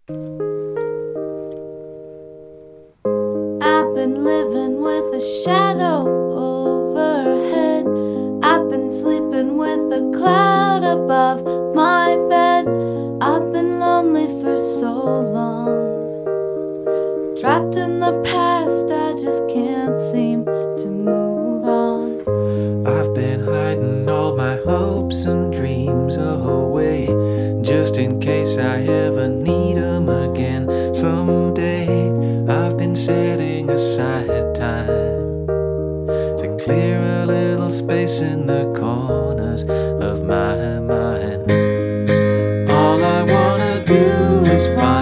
I've been living with a shadow overhead. I've been sleeping with a cloud above my bed. I've been lonely for so long, trapped in the past, I just can't seem to move on. I've been hiding all my hopes and dreams away, just in case I ever need them again someday. I've been setting aside time to clear a little space in the corners of my mind. All I wanna do is find